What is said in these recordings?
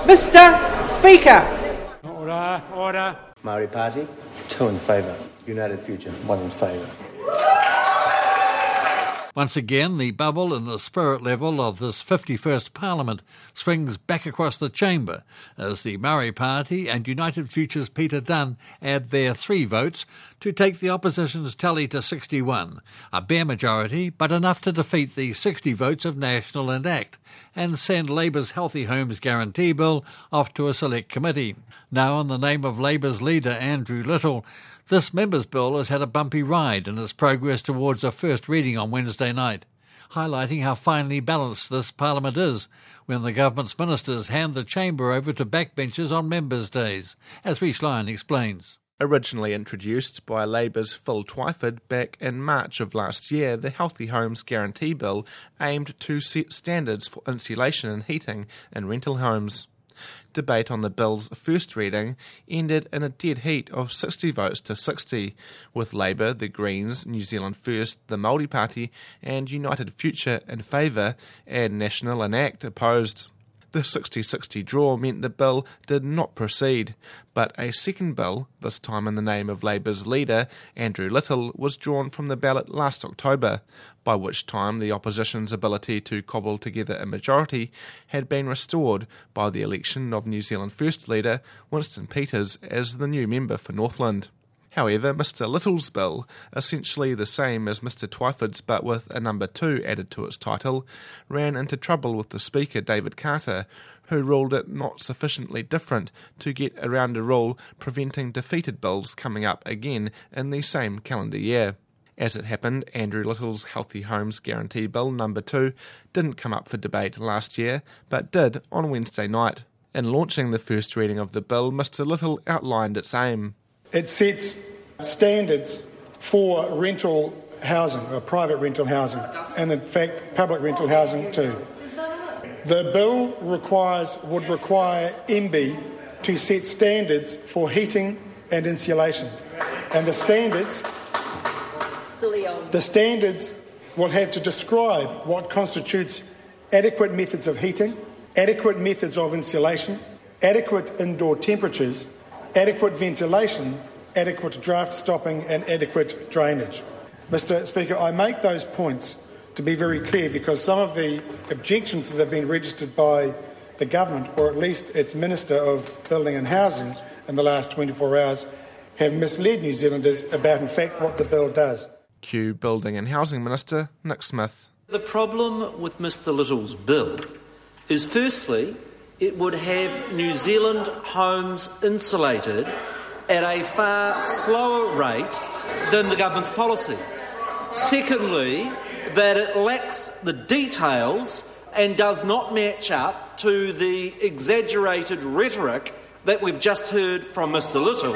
Mr. Speaker. Order. Maori Party, 2 in favour. United Future, 1 in favour. Once again, the bubble and the spirit level of this 51st Parliament swings back across the chamber as the Maori Party and United Future's Peter Dunn add their 3 votes to take the opposition's tally to 61, a bare majority but enough to defeat the 60 votes of National and ACT and send Labour's Healthy Homes Guarantee Bill off to a select committee. Now, in the name of Labour's leader Andrew Little, this members' bill has had a bumpy ride in its progress towards a first reading on Wednesday night, highlighting how finely balanced this Parliament is when the government's ministers hand the chamber over to backbenchers on members' days, as Rhys Lyon explains. Originally introduced by Labour's Phil Twyford back in March of last year, the Healthy Homes Guarantee Bill aimed to set standards for insulation and heating in rental homes. Debate on the bill's first reading ended in a dead heat of 60 votes to 60, with Labour, the Greens, New Zealand First, the Māori Party and United Future in favour and National and ACT opposed. The 60-60 draw meant the bill did not proceed, but a second bill, this time in the name of Labour's leader, Andrew Little, was drawn from the ballot last October, by which time the opposition's ability to cobble together a majority had been restored by the election of New Zealand First leader Winston Peters as the new member for Northland. However, Mr Little's bill, essentially the same as Mr Twyford's but with a number 2 added to its title, ran into trouble with the Speaker, David Carter, who ruled it not sufficiently different to get around a rule preventing defeated bills coming up again in the same calendar year. As it happened, Andrew Little's Healthy Homes Guarantee Bill number 2 didn't come up for debate last year, but did on Wednesday night. In launching the first reading of the bill, Mr Little outlined its aim. It sets standards for rental housing, or private rental housing, and in fact public rental housing too. The bill would require MB to set standards for heating and insulation, and the standards will have to describe what constitutes adequate methods of heating, adequate methods of insulation, adequate indoor temperatures, adequate ventilation, adequate draft stopping and adequate drainage. Mr Speaker, I make those points to be very clear because some of the objections that have been registered by the government, or at least its Minister of Building and Housing in the last 24 hours, have misled New Zealanders about in fact what the bill does. Cue Building and Housing Minister Nick Smith. The problem with Mr Little's bill is firstly, it would have New Zealand homes insulated at a far slower rate than the government's policy. Secondly, that it lacks the details and does not match up to the exaggerated rhetoric that we've just heard from Mr Little.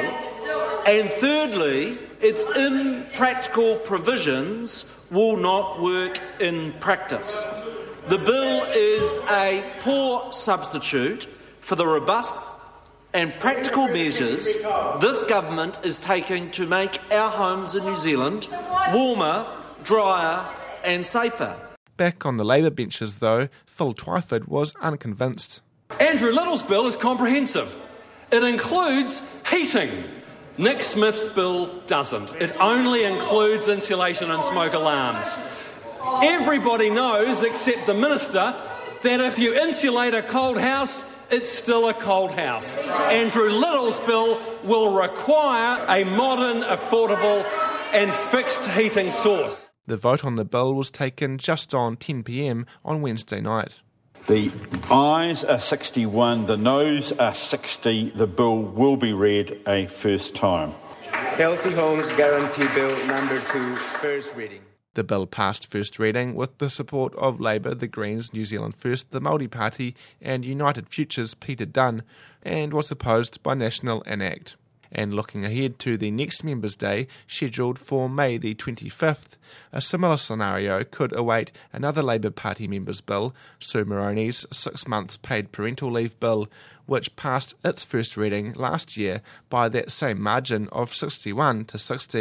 And thirdly, its impractical provisions will not work in practice. The bill is a poor substitute for the robust and practical measures this government is taking to make our homes in New Zealand warmer, drier and safer. Back on the Labour benches, though, Phil Twyford was unconvinced. Andrew Little's bill is comprehensive. It includes heating. Nick Smith's bill doesn't. It only includes insulation and smoke alarms. Everybody knows, except the Minister, that if you insulate a cold house, it's still a cold house. Andrew Little's bill will require a modern, affordable and fixed heating source. The vote on the bill was taken just on 10 p.m. on Wednesday night. The ayes are 61, the noes are 60. The bill will be read a first time. Healthy Homes Guarantee Bill number 2, first reading. The bill passed first reading with the support of Labour, the Greens, New Zealand First, the Māori Party and United Future's Peter Dunn, and was opposed by National and ACT. And looking ahead to the next Members' Day, scheduled for May the 25th, a similar scenario could await another Labour Party member's bill, Sue Moroney's 6 months paid parental leave bill, which passed its first reading last year by that same margin of 61 to 60.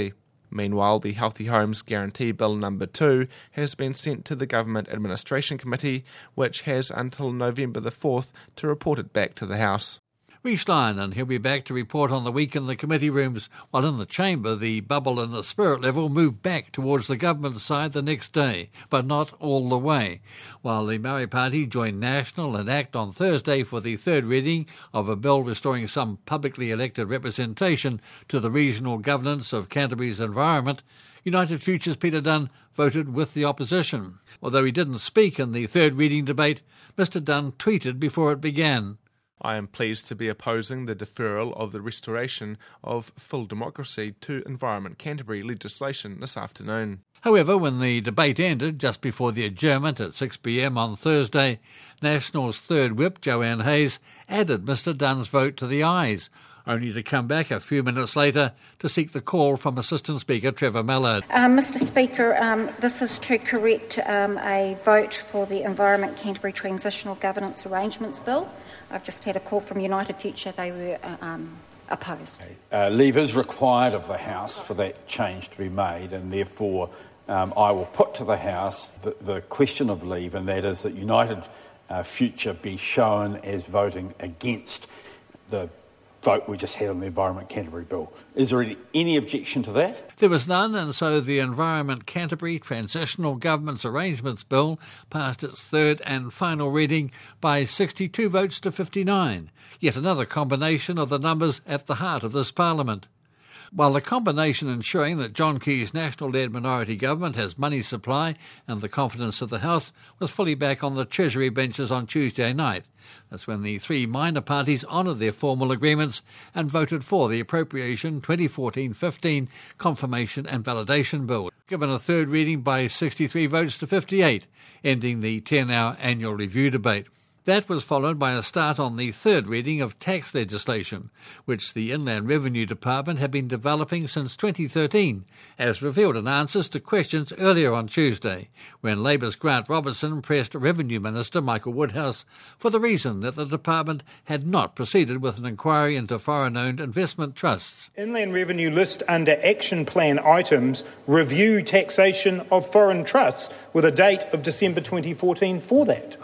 Meanwhile, the Healthy Homes Guarantee Bill number 2 has been sent to the Government Administration Committee, which has until November the 4th to report it back to the House. Rhys Lyon, and he'll be back to report on the week in the committee rooms, while in the chamber the bubble and the spirit level moved back towards the government side the next day, but not all the way. While the Maori Party joined National and ACT on Thursday for the third reading of a bill restoring some publicly elected representation to the regional governance of Canterbury's environment, United Future's Peter Dunn voted with the opposition. Although he didn't speak in the third reading debate, Mr Dunn tweeted before it began, "I am pleased to be opposing the deferral of the restoration of full democracy to Environment Canterbury legislation this afternoon." However, when the debate ended just before the adjournment at 6 p.m. on Thursday, National's third whip, Joanne Hayes, added Mr Dunn's vote to the ayes, only to come back a few minutes later to seek the call from Assistant Speaker Trevor Mallard. Mr Speaker, this is to correct a vote for the Environment Canterbury Transitional Governance Arrangements Bill. I've just had a call from United Future. They were opposed. Leave is required of the House for that change to be made, and therefore I will put to the House the question of leave, and that is that United Future be shown as voting against the vote we just had on the Environment Canterbury Bill. Is there any objection to that? There was none, and so the Environment Canterbury Transitional Governance Arrangements Bill passed its third and final reading by 62 votes to 59, yet another combination of the numbers at the heart of this Parliament. While the combination ensuring that John Key's National-led minority government has money supply and the confidence of the House was fully back on the Treasury benches on Tuesday night. That's when the three minor parties honoured their formal agreements and voted for the Appropriation 2014-15 Confirmation and Validation Bill, given a third reading by 63 votes to 58, ending the 10-hour annual review debate. That was followed by a start on the third reading of tax legislation, which the Inland Revenue Department had been developing since 2013, as revealed in answers to questions earlier on Tuesday, when Labour's Grant Robertson pressed Revenue Minister Michael Woodhouse for the reason that the department had not proceeded with an inquiry into foreign-owned investment trusts. Inland Revenue list under Action Plan items review taxation of foreign trusts with a date of December 2014 for that.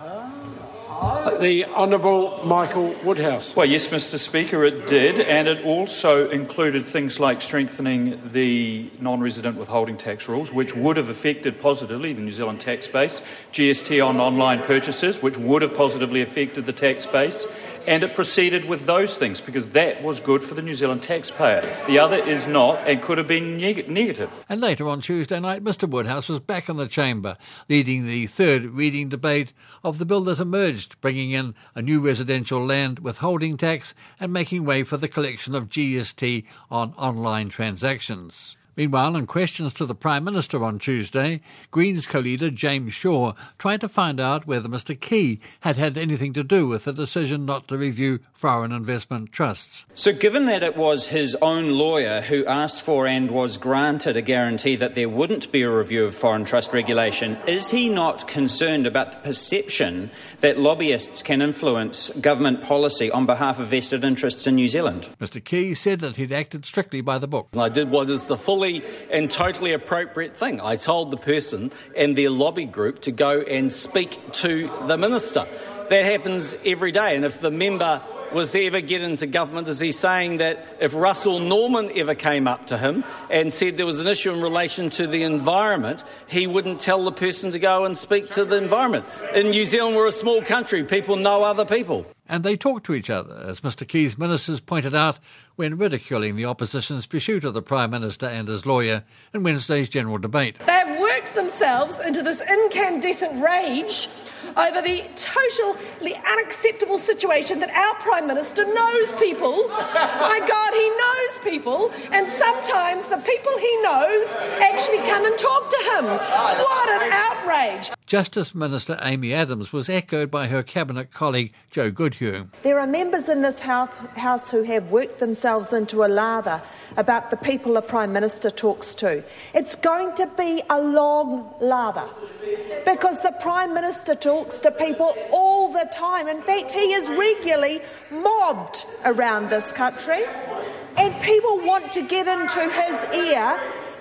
The Honourable Michael Woodhouse. Well, yes, Mr Speaker, it did, and it also included things like strengthening the non-resident withholding tax rules, which would have affected positively the New Zealand tax base, GST on online purchases, which would have positively affected the tax base, and it proceeded with those things because that was good for the New Zealand taxpayer. The other is not and could have been negative. And later on Tuesday night, Mr Woodhouse was back in the chamber, leading the third reading debate of the bill that emerged, bringing in a new residential land withholding tax and making way for the collection of GST on online transactions. Meanwhile, in questions to the Prime Minister on Tuesday, Greens co-leader James Shaw tried to find out whether Mr Key had had anything to do with the decision not to review foreign investment trusts. So given that it was his own lawyer who asked for and was granted a guarantee that there wouldn't be a review of foreign trust regulation, is he not concerned about the perception that lobbyists can influence government policy on behalf of vested interests in New Zealand? Mr Key said that he'd acted strictly by the book. I did what is the fully and totally appropriate thing. I told the person and their lobby group to go and speak to the minister. That happens every day, and if the member was to ever get into government, is he saying that if Russell Norman ever came up to him and said there was an issue in relation to the environment, he wouldn't tell the person to go and speak to the environment? In New Zealand, we're a small country. People know other people. And they talk to each other, as Mr Key's ministers pointed out when ridiculing the opposition's pursuit of the Prime Minister and his lawyer in Wednesday's general debate. They have worked themselves into this incandescent rage over the totally unacceptable situation that our Prime Minister knows people. My God, he knows people, and sometimes the people he knows actually come and talk to him. What an outrage! Justice Minister Amy Adams was echoed by her Cabinet colleague Jo Goodhue. There are members in this House who have worked themselves into a lather about the people the Prime Minister talks to. It's going to be a long lather because the Prime Minister talks to people all the time. In fact, he is regularly mobbed around this country, and people want to get into his ear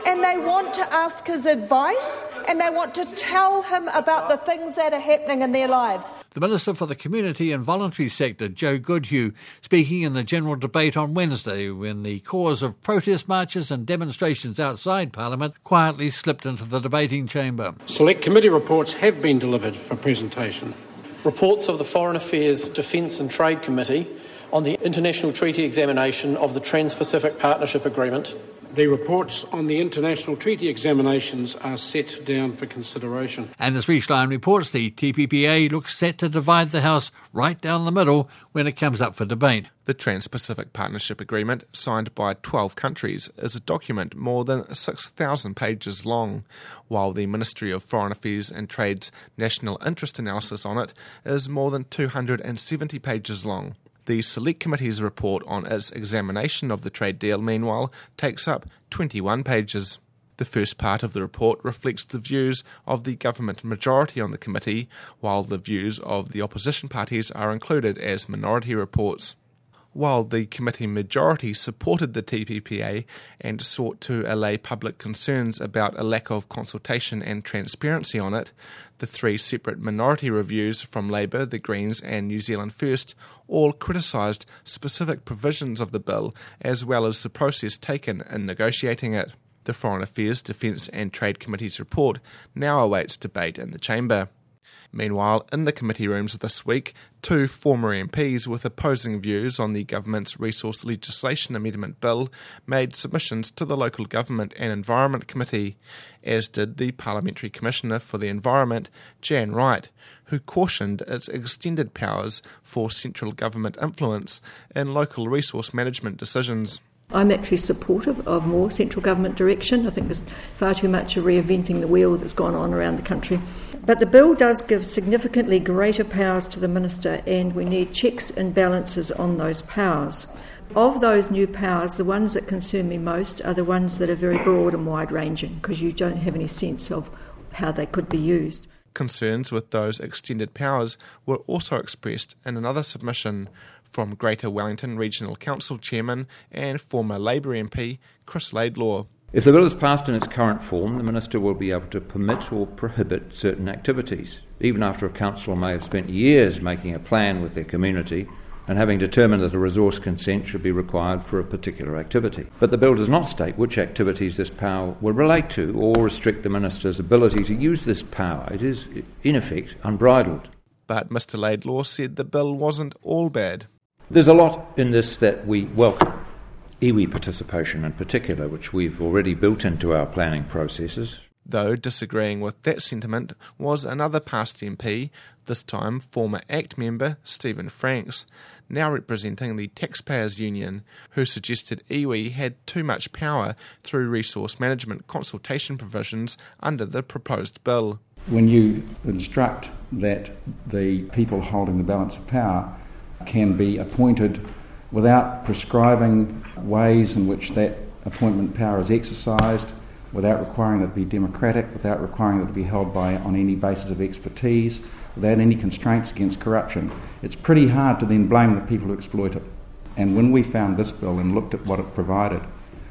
and they want to ask his advice, and they want to tell him about the things that are happening in their lives. The Minister for the Community and Voluntary Sector, Joe Goodhue, speaking in the general debate on Wednesday when the cause of protest marches and demonstrations outside Parliament quietly slipped into the debating chamber. Select committee reports have been delivered for presentation. Reports of the Foreign Affairs, Defence and Trade Committee on the International Treaty Examination of the Trans-Pacific Partnership Agreement. The reports on the international treaty examinations are set down for consideration. And as Reachline reports, the TPPA looks set to divide the House right down the middle when it comes up for debate. The Trans-Pacific Partnership Agreement, signed by 12 countries, is a document more than 6,000 pages long, while the Ministry of Foreign Affairs and Trade's National Interest Analysis on it is more than 270 pages long. The Select Committee's report on its examination of the trade deal, meanwhile, takes up 21 pages. The first part of the report reflects the views of the government majority on the committee, while the views of the opposition parties are included as minority reports. While the committee majority supported the TPPA and sought to allay public concerns about a lack of consultation and transparency on it, the three separate minority reviews from Labour, the Greens and New Zealand First all criticised specific provisions of the bill as well as the process taken in negotiating it. The Foreign Affairs, Defence and Trade Committee's report now awaits debate in the chamber. Meanwhile, in the committee rooms this week, two former MPs with opposing views on the government's Resource Legislation Amendment Bill made submissions to the Local Government and Environment Committee, as did the Parliamentary Commissioner for the Environment, Jan Wright, who cautioned its extended powers for central government influence in local resource management decisions. I'm actually supportive of more central government direction. I think there's far too much of reinventing the wheel that's gone on around the country. But the bill does give significantly greater powers to the Minister, and we need checks and balances on those powers. Of those new powers, the ones that concern me most are the ones that are very broad and wide-ranging, because you don't have any sense of how they could be used. Concerns with those extended powers were also expressed in another submission from Greater Wellington Regional Council Chairman and former Labour MP Chris Laidlaw. If the bill is passed in its current form, the Minister will be able to permit or prohibit certain activities, even after a council may have spent years making a plan with their community and having determined that a resource consent should be required for a particular activity. But the bill does not state which activities this power will relate to or restrict the Minister's ability to use this power. It is, in effect, unbridled. But Mr Laidlaw said the bill wasn't all bad. There's a lot in this that we welcome. Iwi participation in particular, which we've already built into our planning processes. Though disagreeing with that sentiment was another past MP, this time former ACT member Stephen Franks, now representing the Taxpayers Union, who suggested iwi had too much power through resource management consultation provisions under the proposed bill. When you instruct that the people holding the balance of power can be appointed without prescribing ways in which that appointment power is exercised, without requiring it to be democratic, without requiring it to be held on any basis of expertise, without any constraints against corruption, it's pretty hard to then blame the people who exploit it. And when we found this bill and looked at what it provided,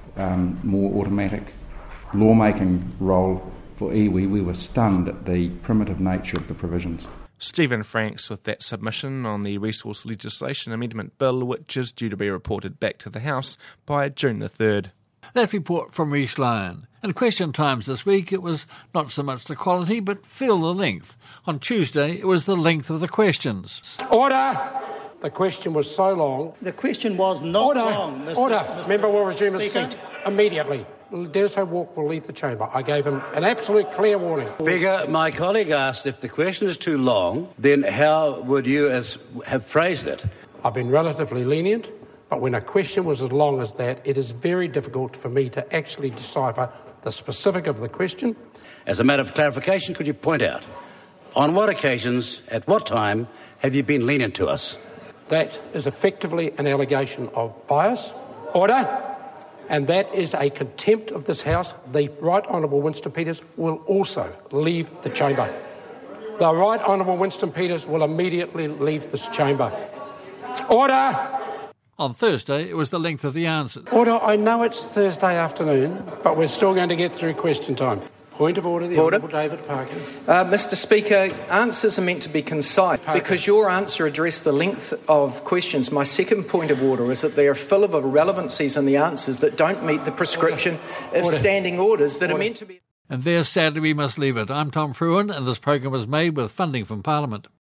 more automatic lawmaking role for iwi, we were stunned at the primitive nature of the provisions. Stephen Franks with that submission on the Resource Legislation Amendment Bill, which is due to be reported back to the House by June the 3rd. That report from Rhys Lyon. In question times this week, it was not so much the quality, but feel the length. On Tuesday, it was the length of the questions. Order! The question was so long. The question was not long, Mr. Order! Member will resume his seat immediately. Dennis O'Rourke will leave the chamber. I gave him an absolute clear warning. Speaker, my colleague asked if the question is too long, then how would you have phrased it? I've been relatively lenient, but when a question was as long as that, it is very difficult for me to actually decipher the specific of the question. As a matter of clarification, could you point out on what occasions, at what time, have you been lenient to us? That is effectively an allegation of bias. Order! And that is a contempt of this House. The Right Honourable Winston Peters will also leave the chamber. The Right Honourable Winston Peters will immediately leave this chamber. Order! On Thursday, it was the length of the answers. Order. I know it's Thursday afternoon, but we're still going to get through question time. Point of order, the Honourable David Parker. Mr Speaker, answers are meant to be concise. Because your answer addressed the length of questions, my second point of order is that they are full of irrelevancies in the answers that don't meet the prescription of standing orders that are meant to be... And there, sadly, we must leave it. I'm Tom Fruin, and this program was made with funding from Parliament.